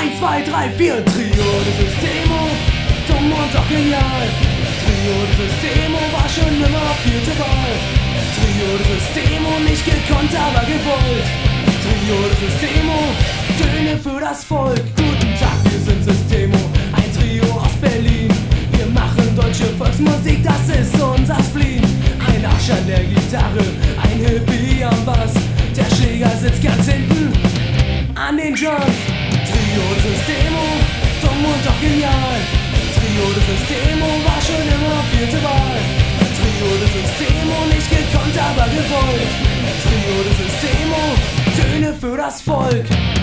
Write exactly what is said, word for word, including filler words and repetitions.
eins, zwei, drei, vier, Trio de Systemo, dumm und doch genial. Trio de Systemo war schon immer vierte Wahl. Trio de Systemo, nicht gekonnt, aber gewollt. Trio de Systemo, Töne für das Volk. Guten Tag, wir sind Systemo, ein Trio aus Berlin. Wir machen deutsche Volksmusik, das ist unser Spleen. Ein Arsch an der Gitarre, ein Hippie am Bass. Der Schläger sitzt ganz hinten an den Drums. Trio de Systemo, dumm und doch genial. Trio de Systemo war schon immer vierte Wahl. Trio de Systemo, nicht gekonnt, aber gewollt. Trio de Systemo, Töne für das Volk.